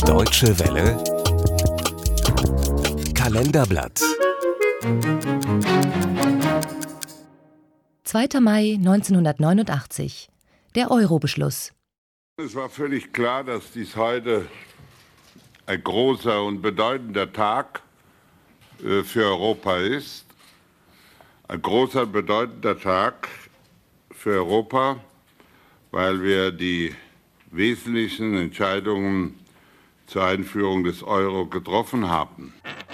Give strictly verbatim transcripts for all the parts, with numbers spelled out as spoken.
Deutsche Welle Kalenderblatt. zweiter Mai neunzehnhundertneunundachtzig. Der Euro-Beschluss. Es war völlig klar, dass dies heute ein großer und bedeutender Tag für Europa ist. Ein großer und bedeutender Tag für Europa, weil wir die wesentlichen Entscheidungen zur Einführung des Euro getroffen haben.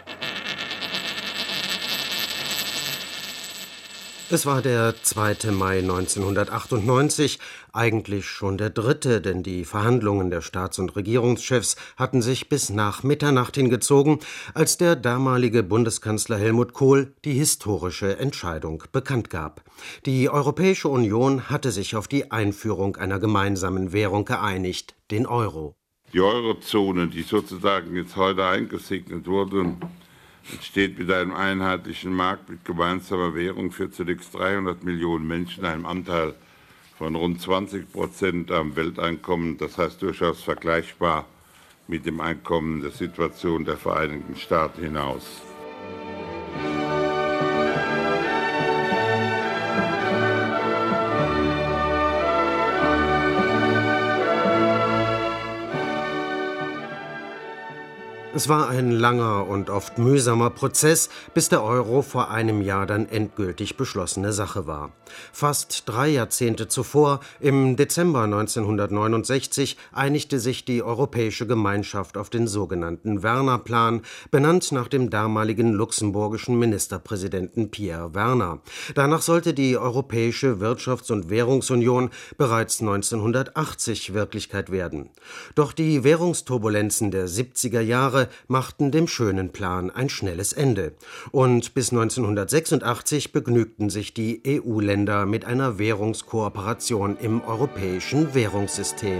Es war der zweite Mai neunzehnhundertachtundneunzig, eigentlich schon der dritte, denn die Verhandlungen der Staats- und Regierungschefs hatten sich bis nach Mitternacht hingezogen, als der damalige Bundeskanzler Helmut Kohl die historische Entscheidung bekannt gab. Die Europäische Union hatte sich auf die Einführung einer gemeinsamen Währung geeinigt, den Euro. Die Eurozone, die sozusagen jetzt heute eingesegnet wurde, entsteht mit einem einheitlichen Markt mit gemeinsamer Währung für zunächst dreihundert Millionen Menschen, einem Anteil von rund zwanzig Prozent am Welteinkommen. Das heißt durchaus vergleichbar mit dem Einkommen der Situation der Vereinigten Staaten hinaus. Es war ein langer und oft mühsamer Prozess, bis der Euro vor einem Jahr dann endgültig beschlossene Sache war. Fast drei Jahrzehnte zuvor, im Dezember neunzehnhundertneunundsechzig, einigte sich die Europäische Gemeinschaft auf den sogenannten Werner-Plan, benannt nach dem damaligen luxemburgischen Ministerpräsidenten Pierre Werner. Danach sollte die Europäische Wirtschafts- und Währungsunion bereits neunzehnhundertachtzig Wirklichkeit werden. Doch die Währungsturbulenzen der siebziger Jahre machten dem schönen Plan ein schnelles Ende. Und bis neunzehnhundertsechsundachtzig begnügten sich die E U-Länder mit einer Währungskooperation im europäischen Währungssystem.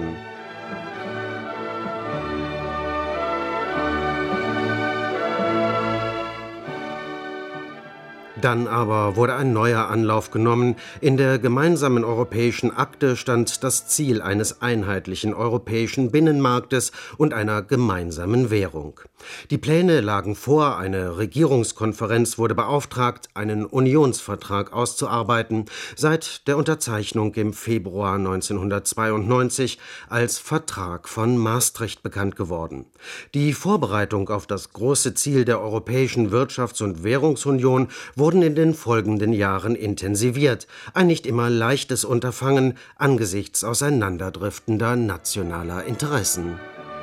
Dann aber wurde ein neuer Anlauf genommen. In der gemeinsamen europäischen Akte stand das Ziel eines einheitlichen europäischen Binnenmarktes und einer gemeinsamen Währung. Die Pläne lagen vor, eine Regierungskonferenz wurde beauftragt, einen Unionsvertrag auszuarbeiten, seit der Unterzeichnung im Februar neunzehnhundertzweiundneunzig als Vertrag von Maastricht bekannt geworden. Die Vorbereitung auf das große Ziel der Europäischen Wirtschafts- und Währungsunion wurden in den folgenden Jahren intensiviert. Ein nicht immer leichtes Unterfangen angesichts auseinanderdriftender nationaler Interessen.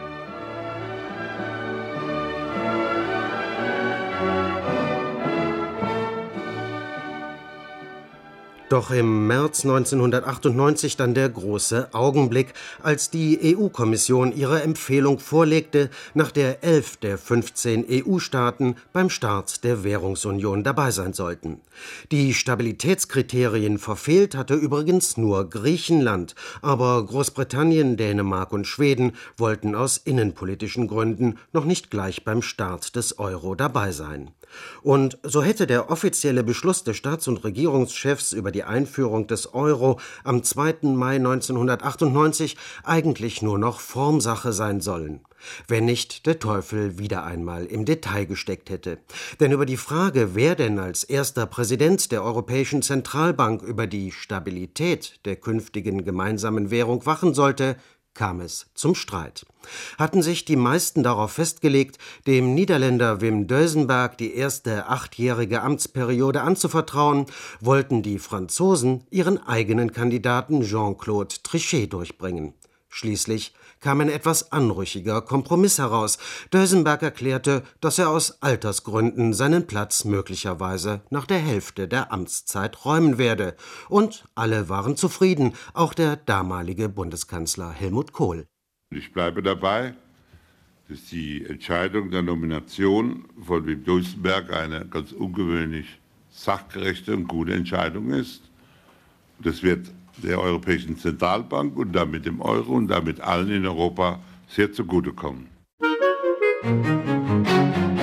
Doch im März neunzehnhundertachtundneunzig dann der große Augenblick, als die E U-Kommission ihre Empfehlung vorlegte, nach der elf der fünfzehn E U-Staaten beim Start der Währungsunion dabei sein sollten. Die Stabilitätskriterien verfehlt hatte übrigens nur Griechenland, aber Großbritannien, Dänemark und Schweden wollten aus innenpolitischen Gründen noch nicht gleich beim Start des Euro dabei sein. Und so hätte der offizielle Beschluss des Staats- und Regierungschefs über die Einführung des Euro am zweiten Mai neunzehnhundertachtundneunzig eigentlich nur noch Formsache sein sollen, wenn nicht der Teufel wieder einmal im Detail gesteckt hätte. Denn über die Frage, wer denn als erster Präsident der Europäischen Zentralbank über die Stabilität der künftigen gemeinsamen Währung wachen sollte, kam es zum Streit. Hatten sich die meisten darauf festgelegt, dem Niederländer Wim Duisenberg die erste achtjährige Amtsperiode anzuvertrauen, wollten die Franzosen ihren eigenen Kandidaten Jean-Claude Trichet durchbringen. Schließlich kam ein etwas anrüchiger Kompromiss heraus. Duisenberg erklärte, dass er aus Altersgründen seinen Platz möglicherweise nach der Hälfte der Amtszeit räumen werde. Und alle waren zufrieden, auch der damalige Bundeskanzler Helmut Kohl. Ich bleibe dabei, dass die Entscheidung der Nomination von Wim Duisenberg eine ganz ungewöhnlich sachgerechte und gute Entscheidung ist. Das wird der Europäischen Zentralbank und damit dem Euro und damit allen in Europa sehr zugutekommen.